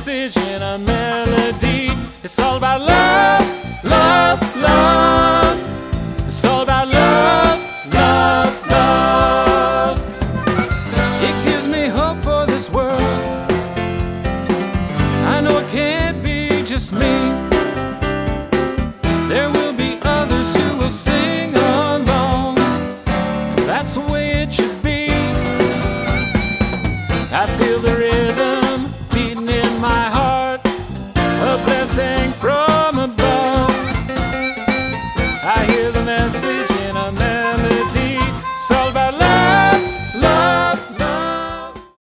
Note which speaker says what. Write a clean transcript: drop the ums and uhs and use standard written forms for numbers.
Speaker 1: message in a melody. It's all about love, love, love. It's all about love, love, love. It gives me hope for this world. I know it can't be just me. There will be others who will sing along, and that's the way it should be. I feel the rhythm beating in my heart.